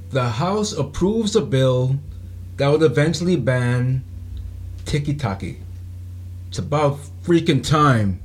The House approves a bill that would eventually ban TikTok. It's about freaking time.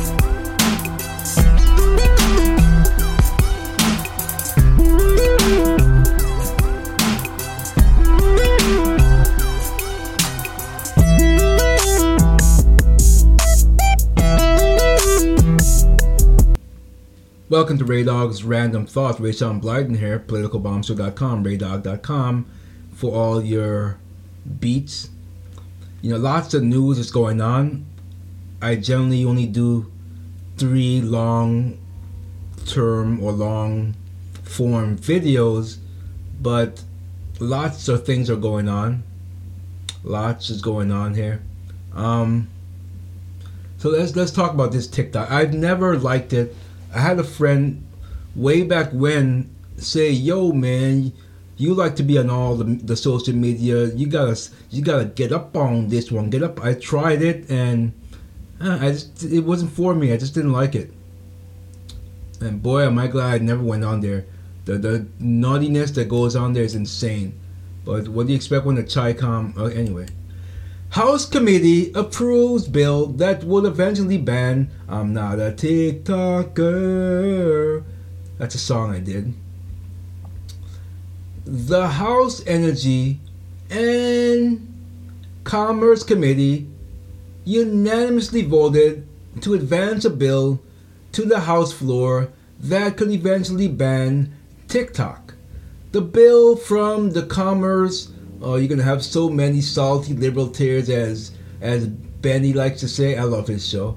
Welcome to Ray Dog's Random Thoughts. Ray Sean Blyden here, politicalbombshell.com, raydog.com for all your beats. Lots of news is going on. I generally only do 3 long-term or long-form videos, but lots of things are going on. Lots is going on here. So let's talk about this TikTok. I've never liked it. I had a friend way back when say, "Yo, man, you like to be on all the social media. You gotta get up on this one. Get up." I tried it and it wasn't for me. I just didn't like it. And boy, am I glad I never went on there. The naughtiness that goes on there is insane. But what do you expect when the Chi-Com? Anyway. House committee approves bill that would eventually ban "I'm Not a TikToker." That's a song I did. The House Energy and Commerce Committee unanimously voted to advance a bill to the House floor that could eventually ban TikTok. The bill from the Commerce, you're gonna have so many salty liberal tears, as Benny likes to say. I love his show.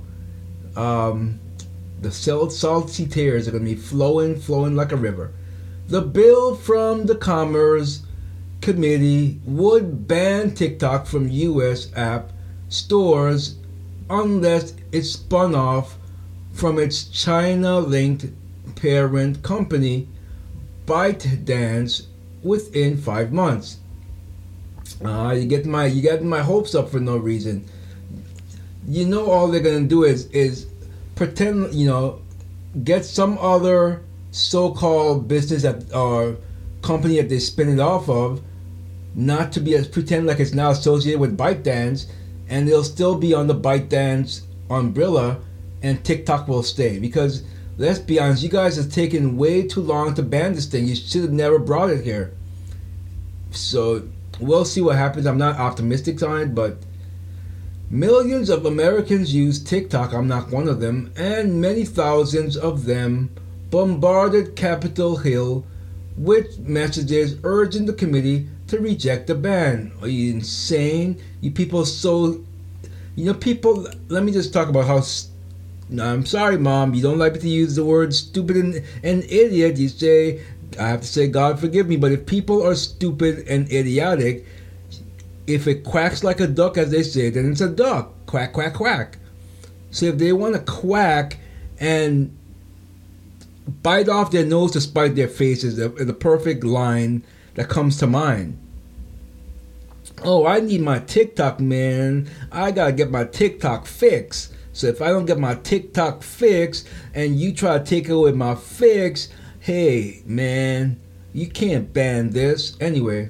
The salty tears are gonna be flowing like a river. The bill from the Commerce Committee would ban TikTok from U.S. app stores unless it's spun off from its China-linked parent company, ByteDance, within 5 months. You get my hopes up for no reason. All they're gonna do is pretend, get some other so-called business or company that they spin it off of, not to be pretend like it's now associated with ByteDance, and they'll still be on the ByteDance umbrella, and TikTok will stay. Because let's be honest, you guys have taken way too long to ban this thing. You should have never brought it here. So we'll see what happens. I'm not optimistic on it, but millions of Americans use TikTok. I'm not one of them. And many thousands of them bombarded Capitol Hill with messages urging the committee to reject the ban. Are you insane? You people people, let me just talk about how, I'm sorry, Mom, you don't like me to use the word stupid and idiot. You say, I have to say, God forgive me, but if people are stupid and idiotic, if it quacks like a duck, as they say, then it's a duck. Quack, quack, quack. So if they want to quack and bite off their nose to spite their faces, the perfect line that comes to mind. Oh, I need my TikTok, man. I gotta get my TikTok fix. So if I don't get my TikTok fix and you try to take away my fix, hey, man, you can't ban this. Anyway,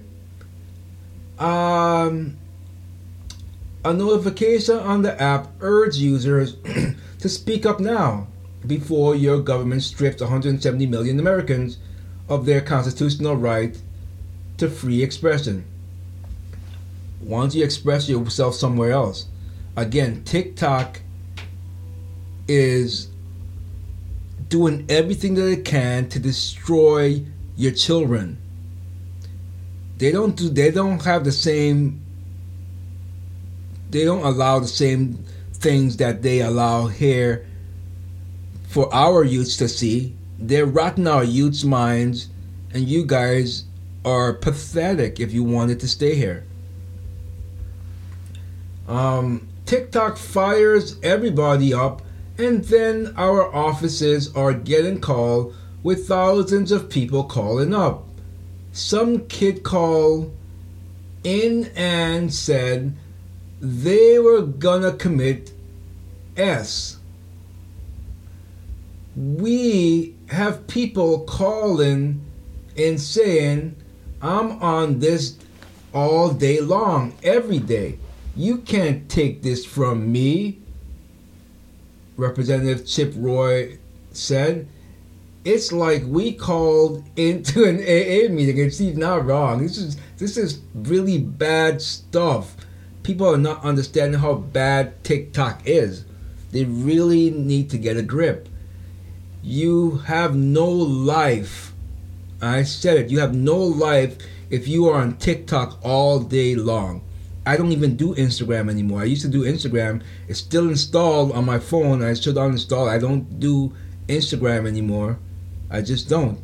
a notification on the app urged users to speak up now before your government strips 170 million Americans of their constitutional right to free expression. Why don't you express yourself somewhere else? Again, TikTok is doing everything that it can to destroy your children. They don't allow the same things that they allow here for our youths to see. They're rotting our youths' minds, and you guys are pathetic if you wanted to stay here. TikTok fires everybody up, and then our offices are getting called with thousands of people calling up. Some kid called in and said they were gonna commit S. We have people calling and saying I'm on this all day long, every day. You can't take this from me, Representative Chip Roy said. It's like we called into an AA meeting, and she's not wrong. This is really bad stuff. People are not understanding how bad TikTok is. They really need to get a grip. You have no life. I said it. You have no life if you are on TikTok all day long. I don't even do Instagram anymore. I used to do Instagram. It's still installed on my phone. I should uninstall it. I don't do Instagram anymore. I just don't.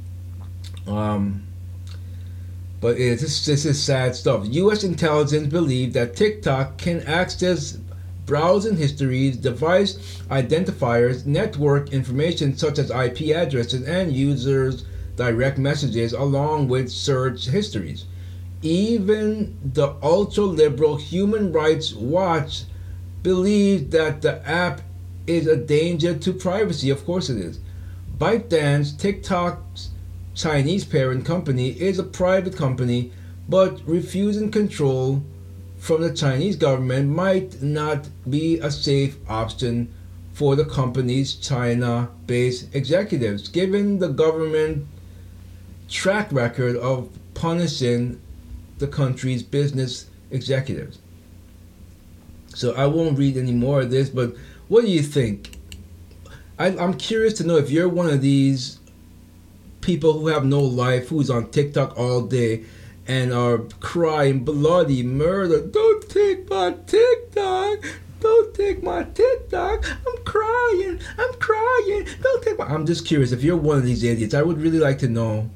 But this is sad stuff. U.S. intelligence believe that TikTok can access browsing histories, device identifiers, network information such as IP addresses, and users' direct messages, along with search histories. Even the ultra-liberal Human Rights Watch believes that the app is a danger to privacy. Of course it is. ByteDance, TikTok's Chinese parent company, is a private company, but refusing control from the Chinese government might not be a safe option for the company's China-based executives, given the government track record of punishing the country's business executives. So I won't read any more of this, but what do you think? I'm curious to know if you're one of these people who have no life, who's on TikTok all day and are crying bloody murder. Don't take my TikTok. Don't take my TikTok. I'm crying. Don't take my... I'm just curious if you're one of these idiots. I would really like to know.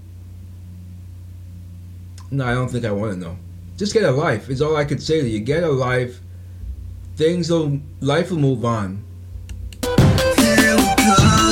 No, I don't think I want to know. Just get a life is all I could say to you. Get a life. Life will move on. Here we go.